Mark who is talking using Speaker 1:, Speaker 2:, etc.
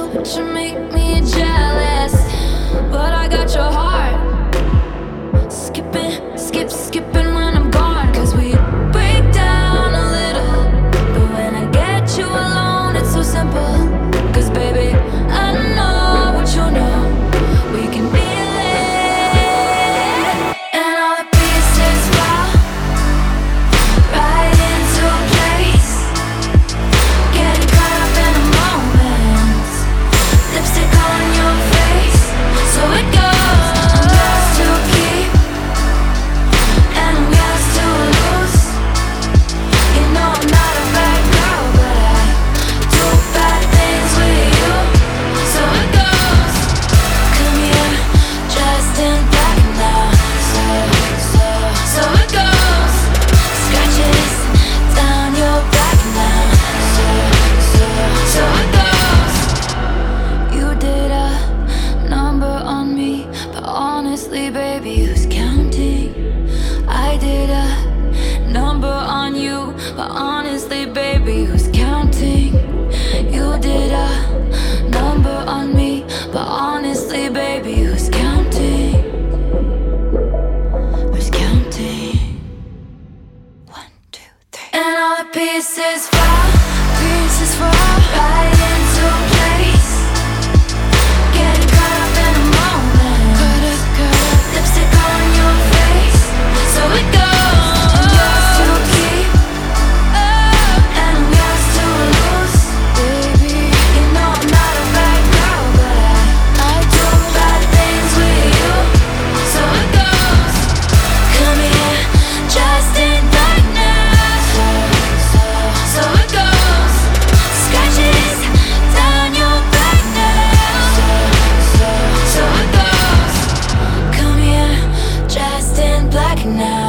Speaker 1: but you make me jealous. But I got your heart. Skipping when I'm gone. 'Cause we break down a little, but when I get you alone, it's so simple. 'Cause baby, I know what you know. We can feel it, and all the pieces fall right into place. Getting caught up in the moment, lipstick on your face. So it goes. I'm yours to keep, and I'm yours to lose. You know I'm not a bad girl, but I do bad things with you. So it goes. Come here, dressed in black now. So it goes. Scratches down your back now. So it goes. You did a number on me, but honestly, baby, who's counting? I did a number on you, but honestly, baby, who's counting? You did a number on me, but honestly, baby, who's counting? Who's counting? 1, 2, 3. And all the pieces fall right into place. Getting caught up in a moment. Lipstick on your face. So it goes. I'm yours to keep, and I'm yours to lose. Baby, you know I'm not a bad girl, but I do bad things with you. So it goes. Come here, just in black now. So it goes. Scratches down your back now. So it goes. Come here, dressed in black now.